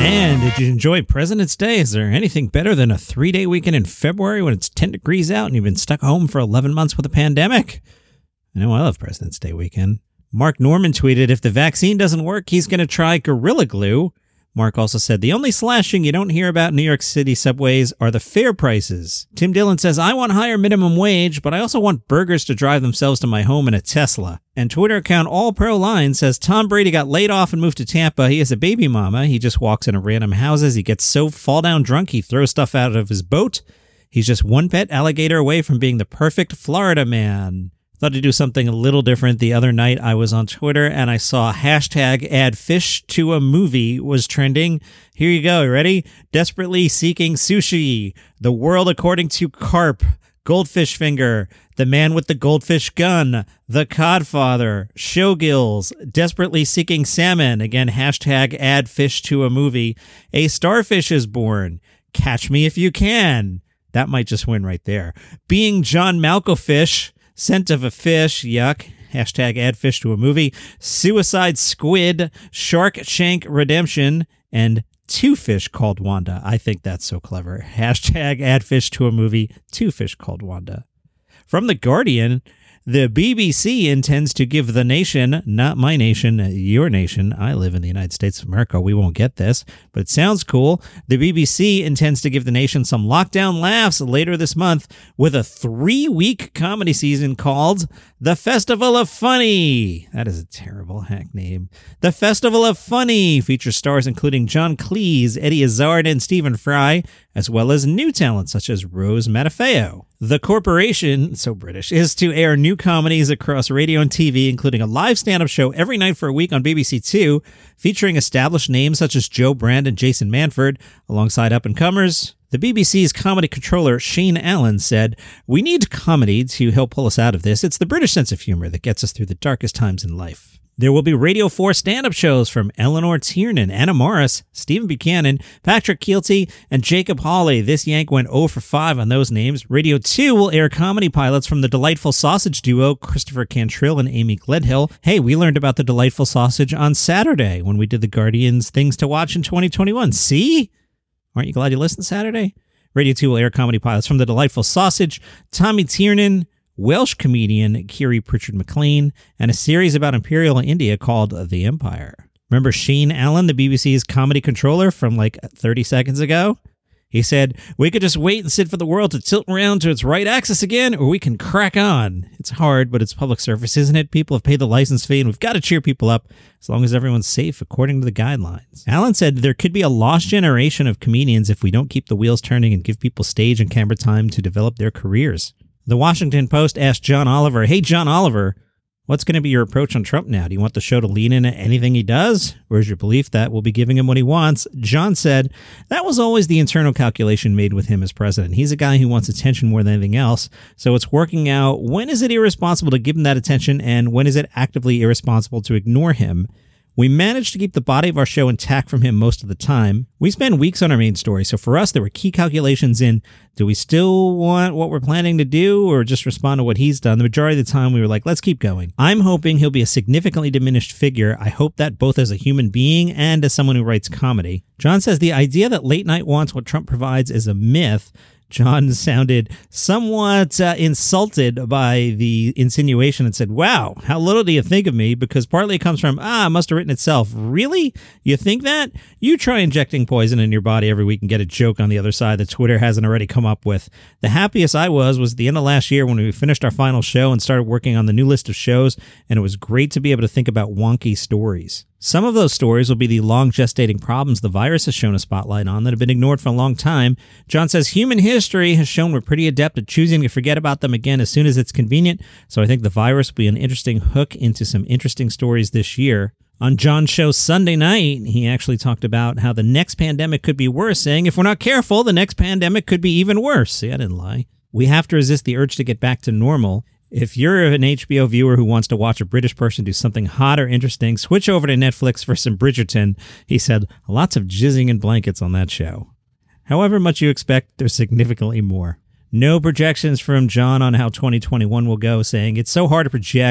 Man, did you enjoy President's Day? Is there anything better than a 3-day weekend in February when it's 10 degrees out and you've been stuck home for 11 months with a pandemic? I know I love President's Day weekend. Mark Norman tweeted, if the vaccine doesn't work, he's going to try Gorilla Glue. Mark also said, the only slashing you don't hear about in New York City subways are the fare prices. Tim Dillon says, I want higher minimum wage, but I also want burgers to drive themselves to my home in a Tesla. And Twitter account All Pro Line says, Tom Brady got laid off and moved to Tampa. He has a baby mama. He just walks into random houses. He gets so fall down drunk he throws stuff out of his boat. He's just one pet alligator away from being the perfect Florida man. Thought to do something a little different. The other night I was on Twitter and I saw hashtag add fish to a movie was trending. Here you go. You ready? Desperately seeking sushi. The world according to Carp. Goldfish Finger. The Man with the Goldfish Gun. The Codfather. Showgills. Desperately Seeking Salmon. Again, hashtag add fish to a movie. A Starfish is Born. Catch Me If You Can. That might just win right there. Being John Malkovich. Scent of a Fish, yuck. Hashtag add fish to a movie. Suicide Squid, Shark Shank Redemption, and Two Fish Called Wanda. I think that's so clever. Hashtag add fish to a movie. Two Fish Called Wanda. From The Guardian, the BBC intends to give the nation, not my nation, your nation. I live in the United States of America. We won't get this, but it sounds cool. The BBC intends to give the nation some lockdown laughs later this month with a 3-week comedy season called The Festival of Funny. That is a terrible hack name. The Festival of Funny features stars including John Cleese, Eddie Izzard, and Stephen Fry, as well as new talent such as Rose Matafeo. The corporation, so British, is to air new comedies across radio and TV, including a live stand-up show every night for a week on BBC Two, featuring established names such as Joe Brand and Jason Manford, alongside up-and-comers. The BBC's comedy controller, Shane Allen, said, we need comedy to help pull us out of this. It's the British sense of humor that gets us through the darkest times in life. There will be Radio 4 stand-up shows from Eleanor Tiernan, Anna Morris, Stephen Buchanan, Patrick Keelty, and Jacob Hawley. This yank went 0 for 5 on those names. Radio 2 will air comedy pilots from the Delightful Sausage duo, Christopher Cantrill and Amy Gledhill. Hey, we learned about the Delightful Sausage on Saturday when we did the Guardian's Things to Watch in 2021. See? Aren't you glad you listened Saturday? Radio 2 will air comedy pilots from the Delightful Sausage, Tommy Tiernan, Welsh comedian Kiri Pritchard McLean, and a series about Imperial India called The Empire. Remember Shane Allen, the BBC's comedy controller from like 30 seconds ago? He said, we could just wait and sit for the world to tilt around to its right axis again, or we can crack on. It's hard, but it's public service, isn't it? People have paid the license fee, and we've got to cheer people up as long as everyone's safe according to the guidelines. Allen said there could be a lost generation of comedians if we don't keep the wheels turning and give people stage and camera time to develop their careers. The Washington Post asked John Oliver, hey, John Oliver, what's going to be your approach on Trump now? Do you want the show to lean into anything he does? Or is your belief that we'll be giving him what he wants? John said, that was always the internal calculation made with him as president. He's a guy who wants attention more than anything else. So it's working out. When is it irresponsible to give him that attention? And when is it actively irresponsible to ignore him? We managed to keep the body of our show intact from him most of the time. We spend weeks on our main story, so for us, there were key calculations in, do we still want what we're planning to do or just respond to what he's done? The majority of the time, we were like, let's keep going. I'm hoping he'll be a significantly diminished figure. I hope that both as a human being and as someone who writes comedy. John says the idea that late night wants what Trump provides is a myth. John sounded somewhat insulted by the insinuation and said, wow, how little do you think of me? Because partly it comes from, it must have written itself. Really? You think that? You try injecting poison in your body every week and get a joke on the other side that Twitter hasn't already come up with. The happiest I was the end of last year when we finished our final show and started working on the new list of shows, and it was great to be able to think about wonky stories. Some of those stories will be the long gestating problems the virus has shown a spotlight on that have been ignored for a long time. John says human history has shown we're pretty adept at choosing to forget about them again as soon as it's convenient, so I think the virus will be an interesting hook into some interesting stories this year. On John's show Sunday night, he actually talked about how the next pandemic could be worse, saying if we're not careful, the next pandemic could be even worse. See, I didn't lie. We have to resist the urge to get back to normal. If you're an HBO viewer who wants to watch a British person do something hot or interesting, switch over to Netflix for some Bridgerton. He said, lots of jizzing and blankets on that show. However much you expect, there's significantly more. No projections from John on how 2021 will go, saying it's so hard to project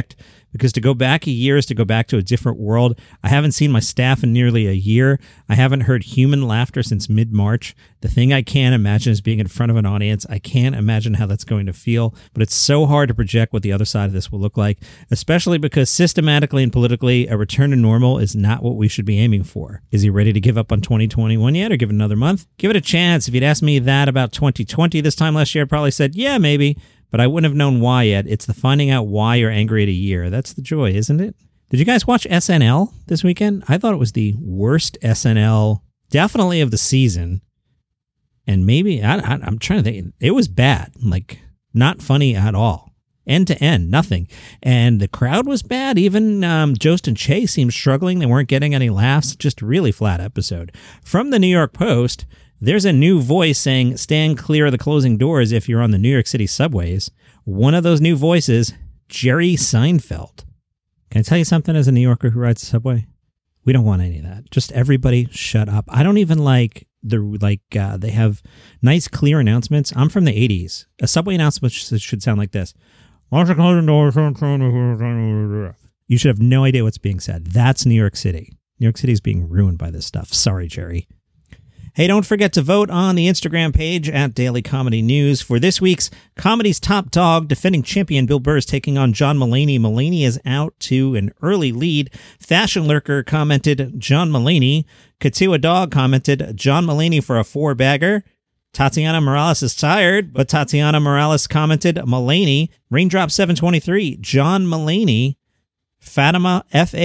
because to go back a year is to go back to a different world. I haven't seen my staff in nearly a year. I haven't heard human laughter since mid-March. The thing I can't imagine is being in front of an audience. I can't imagine how that's going to feel, but it's so hard to project what the other side of this will look like, especially because systematically and politically, a return to normal is not what we should be aiming for. Is he ready to give up on 2021 yet, or give it another month? Give it a chance. If you'd asked me that about 2020 this time last year, I'd probably said, yeah, maybe. But I wouldn't have known why yet. It's the finding out why you're angry at a year. That's the joy, isn't it? Did you guys watch SNL this weekend? I thought it was the worst SNL, definitely of the season. And maybe, I'm trying to think, it was bad. Like, not funny at all. End to end, nothing. And the crowd was bad. Even Jost and Che seemed struggling. They weren't getting any laughs. Just a really flat episode. From the New York Post, there's a new voice saying, stand clear of the closing doors if you're on the New York City subways. One of those new voices, Jerry Seinfeld. Can I tell you something as a New Yorker who rides the subway? We don't want any of that. Just everybody shut up. I don't even like they have nice, clear announcements. I'm from the 80s. A subway announcement should sound like this. You should have no idea what's being said. That's New York City. New York City is being ruined by this stuff. Sorry, Jerry. Hey, don't forget to vote on the Instagram page at Daily Comedy News for this week's Comedy's Top Dog. Defending champion Bill Burr is taking on John Mulaney. Mulaney is out to an early lead. Fashion Lurker commented John Mulaney. Katua Dog commented John Mulaney for a 4-bagger. Tatiana Morales is tired, but Tatiana Morales commented Mulaney. Raindrop 723, John Mulaney. Fatima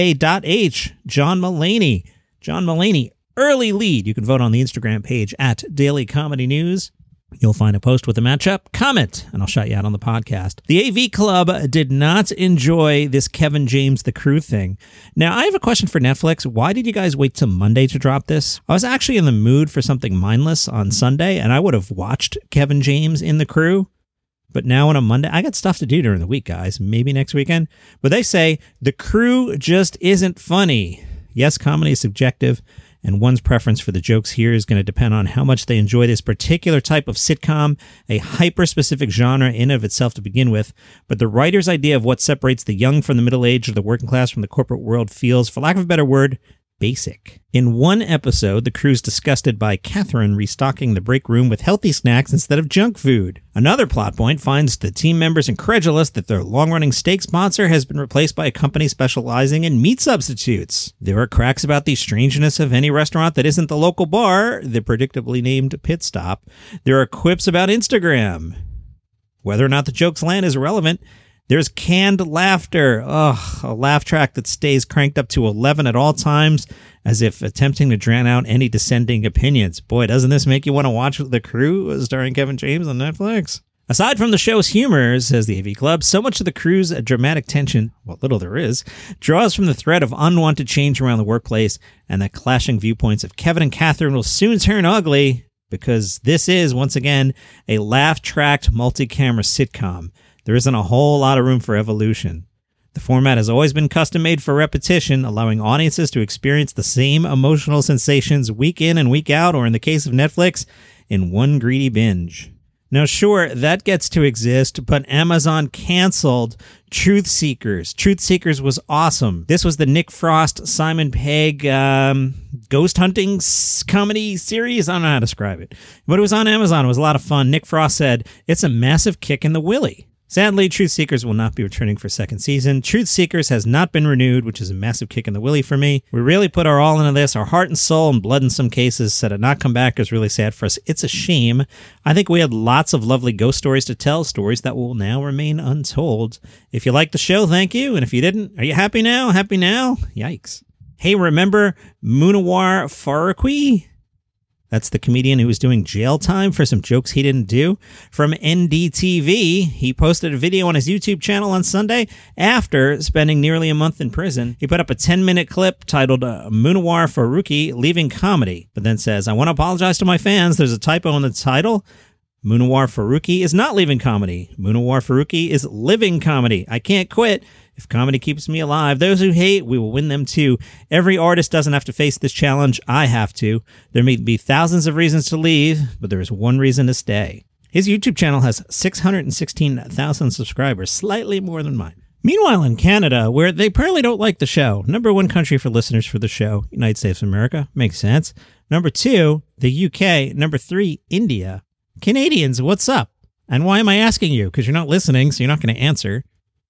F.A.H, John Mulaney. John Mulaney. Early lead. You can vote on the Instagram page at Daily Comedy News. You'll find a post with a matchup. Comment, and I'll shout you out on the podcast. The AV Club did not enjoy this Kevin James The Crew thing. Now, I have a question for Netflix. Why did you guys wait till Monday to drop this? I was actually in the mood for something mindless on Sunday, and I would have watched Kevin James in The Crew. But now on a Monday, I got stuff to do during the week, guys. Maybe next weekend. But they say The Crew just isn't funny. Yes, comedy is subjective, and one's preference for the jokes here is going to depend on how much they enjoy this particular type of sitcom, a hyper-specific genre in and of itself to begin with. But the writer's idea of what separates the young from the middle-aged or the working class from the corporate world feels, for lack of a better word, basic. In one episode, the crew's disgusted by Catherine restocking the break room with healthy snacks instead of junk food. Another plot point finds the team members incredulous that their long-running steak sponsor has been replaced by a company specializing in meat substitutes. There are cracks about the strangeness of any restaurant that isn't the local bar, the predictably named Pit Stop. There are quips about Instagram. Whether or not the jokes land is irrelevant. There's canned laughter. Ugh, a laugh track that stays cranked up to 11 at all times, as if attempting to drown out any dissenting opinions. Boy, doesn't this make you want to watch The Crew starring Kevin James on Netflix? Aside from the show's humor, says the AV Club, so much of the crew's dramatic tension, what little there is, draws from the threat of unwanted change around the workplace, and the clashing viewpoints of Kevin and Catherine will soon turn ugly, because this is, once again, a laugh-tracked multi-camera sitcom. There isn't a whole lot of room for evolution. The format has always been custom-made for repetition, allowing audiences to experience the same emotional sensations week in and week out, or in the case of Netflix, in one greedy binge. Now, sure, that gets to exist, but Amazon canceled Truth Seekers. Truth Seekers was awesome. This was the Nick Frost, Simon Pegg ghost hunting comedy series. I don't know how to describe it, but it was on Amazon. It was a lot of fun. Nick Frost said, "It's a massive kick in the willy." Sadly, Truth Seekers will not be returning for a second season. Truth Seekers has not been renewed, which is a massive kick in the willy for me. We really put our all into this, our heart and soul and blood in some cases. Said it not come back is really sad for us. It's a shame. I think we had lots of lovely ghost stories to tell, stories that will now remain untold. If you liked the show, thank you. And if you didn't, are you happy now? Happy now? Yikes. Hey, remember Munawar Faruqi? That's the comedian who was doing jail time for some jokes he didn't do. From NDTV, he posted a video on his YouTube channel on Sunday after spending nearly a month in prison. He put up a 10-minute clip titled Munawar Faruqi Leaving Comedy, but then says, "I want to apologize to my fans. There's a typo in the title. Munawar Faruqi is not leaving comedy. Munawar Faruqi is living comedy. I can't quit. If comedy keeps me alive, those who hate, we will win them too. Every artist doesn't have to face this challenge. I have to. There may be thousands of reasons to leave, but there is one reason to stay." His YouTube channel has 616,000 subscribers, slightly more than mine. Meanwhile, in Canada, where they apparently don't like the show, number one country for listeners for the show, United States of America, makes sense. Number two, the UK. Number three, India. Canadians, what's up? And why am I asking you? Because you're not listening, so you're not going to answer.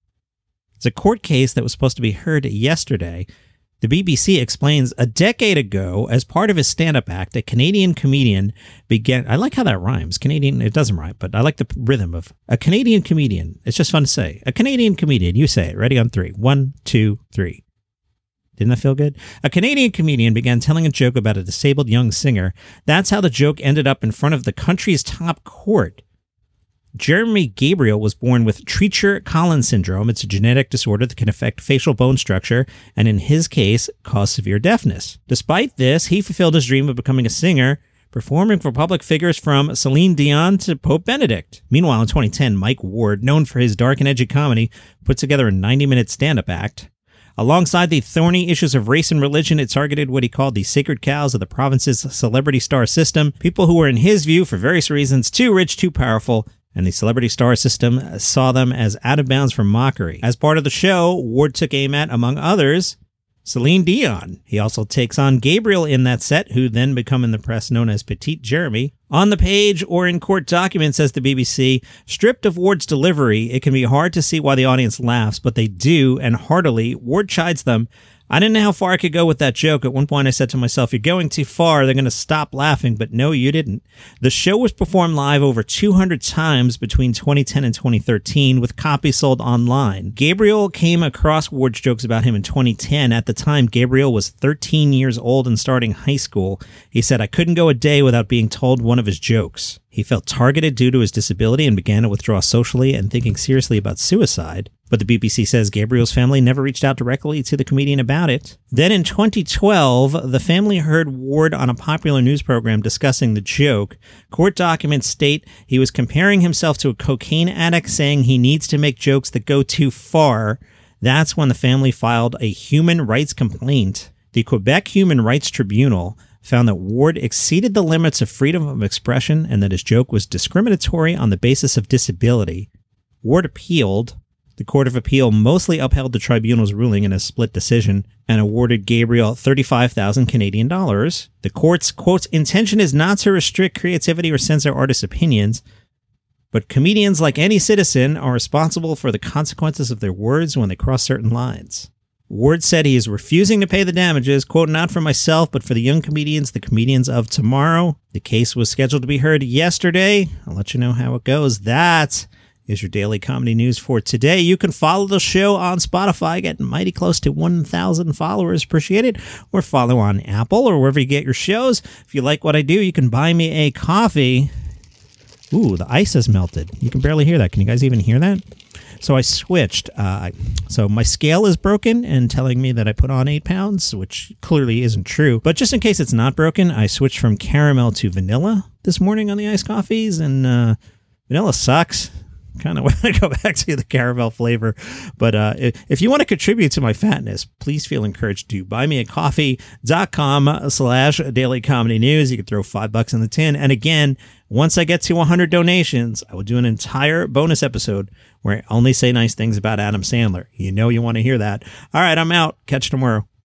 It's a court case that was supposed to be heard yesterday. The BBC explains a decade ago, as part of his stand-up act, a Canadian comedian began... I like how that rhymes. Canadian, it doesn't rhyme, but I like the rhythm of a Canadian comedian. It's just fun to say. A Canadian comedian. You say it. Ready on three. 1, 2, 3. Didn't that feel good? A Canadian comedian began telling a joke about a disabled young singer. That's how the joke ended up in front of the country's top court. Jeremy Gabriel was born with Treacher-Collins syndrome. It's a genetic disorder that can affect facial bone structure and, in his case, cause severe deafness. Despite this, he fulfilled his dream of becoming a singer, performing for public figures from Celine Dion to Pope Benedict. Meanwhile, in 2010, Mike Ward, known for his dark and edgy comedy, put together a 90-minute stand-up act. Alongside the thorny issues of race and religion, it targeted what he called the sacred cows of the province's celebrity star system, people who were, in his view, for various reasons, too rich, too powerful, and the celebrity star system saw them as out of bounds for mockery. As part of the show, Ward took aim at, among others, Celine Dion. He also takes on Gabriel in that set, who then become in the press known as Petite Jeremy. On the page or in court documents, says the BBC, stripped of Ward's delivery, it can be hard to see why the audience laughs, but they do, and heartily. Ward chides them. I didn't know how far I could go with that joke. At one point I said to myself, you're going too far, they're going to stop laughing, but no, you didn't. The show was performed live over 200 times between 2010 and 2013, with copies sold online. Gabriel came across Ward's jokes about him in 2010. At the time, Gabriel was 13 years old and starting high school. He said, I couldn't go a day without being told one of his jokes. He felt targeted due to his disability and began to withdraw socially and thinking seriously about suicide. But the BBC says Gabriel's family never reached out directly to the comedian about it. Then in 2012, the family heard Ward on a popular news program discussing the joke. Court documents state he was comparing himself to a cocaine addict, saying he needs to make jokes that go too far. That's when the family filed a human rights complaint. The Quebec Human Rights Tribunal found that Ward exceeded the limits of freedom of expression and that his joke was discriminatory on the basis of disability. Ward appealed. The Court of Appeal mostly upheld the tribunal's ruling in a split decision and awarded Gabriel 35,000 Canadian dollars. The court's, quote, intention is not to restrict creativity or censor artists' opinions, but comedians, like any citizen, are responsible for the consequences of their words when they cross certain lines. Ward said he is refusing to pay the damages, quote, not for myself, but for the young comedians, the comedians of tomorrow. The case was scheduled to be heard yesterday. I'll let you know how it goes. That is your daily comedy news for today. You can follow the show on Spotify, getting mighty close to 1,000 followers. Appreciate it. Or follow on Apple or wherever you get your shows. If you like what I do, you can buy me a coffee. Ooh, the ice has melted. You can barely hear that. Can you guys even hear that? So I switched. So my scale is broken and telling me that I put on 8 pounds, which clearly isn't true. But just in case it's not broken, I switched from caramel to vanilla this morning on the iced coffees, and vanilla sucks. Kind of want to go back to the caramel flavor. But if you want to contribute to my fatness, please feel encouraged to buymeacoffee.com/daily comedy news. You can throw $5 in the tin. And again, once I get to 100 donations, I will do an entire bonus episode where I only say nice things about Adam Sandler. You know you want to hear that. All right, I'm out. Catch you tomorrow.